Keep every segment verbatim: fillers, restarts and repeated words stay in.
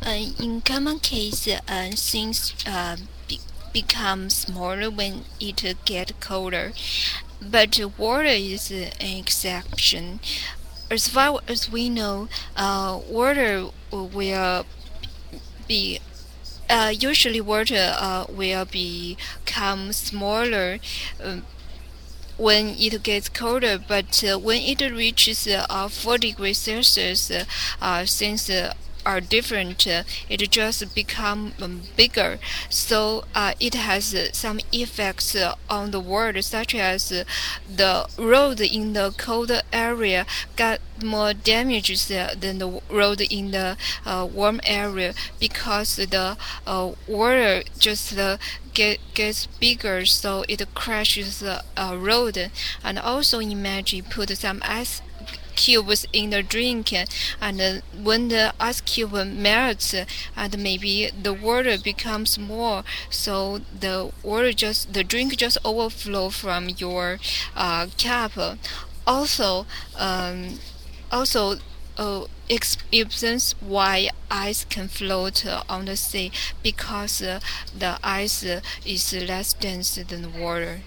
Uh, in common case, uh, things uh, be- become smaller when it uh, get colder, but water is uh, an exception. As far as we know, uh, water will be uh, usually water uh, will become smaller um, when it gets colder, but uh, when it reaches uh, four degrees Celsius, uh, uh, things uh, are different. Uh, it just become um, bigger. So uh, it has uh, some effects uh, on the world, such as uh, the road in the cold area got more damages uh, than the road in the uh, warm area because the uh, water just uh, get, gets bigger, so it crashes the uh, road. And also imagine put some ice cubes in the drink, and uh, when the ice cube melts, and maybe the water becomes more, so the water just the drink just overflow from your uh, cup. Also, um, also uh, explains why ice can float uh, on the sea, because uh, the ice uh, is less dense than water.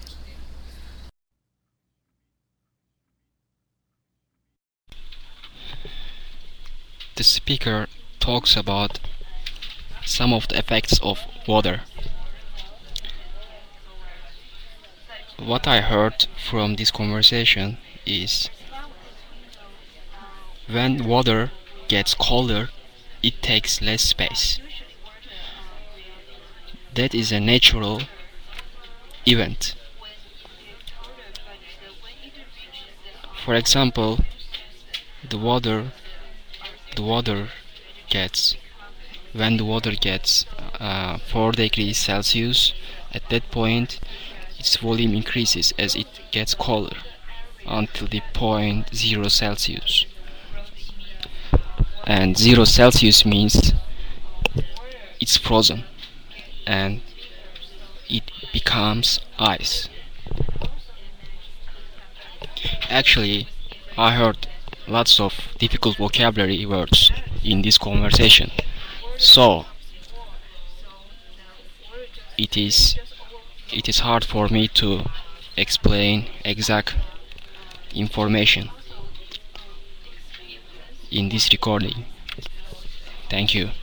The speaker talks about some of the effects of water. What I heard from this conversation is when water gets colder, it takes less space. That is a natural event. For example, the water the water gets when the water gets uh, four degrees Celsius, at that point its volume increases as it gets colder until the point zero Celsius. And zero Celsius means it's frozen and it becomes ice. Actually, I heard lots of difficult vocabulary words in this conversation. So it is it is hard for me to explain exact information in this recording. Thank you.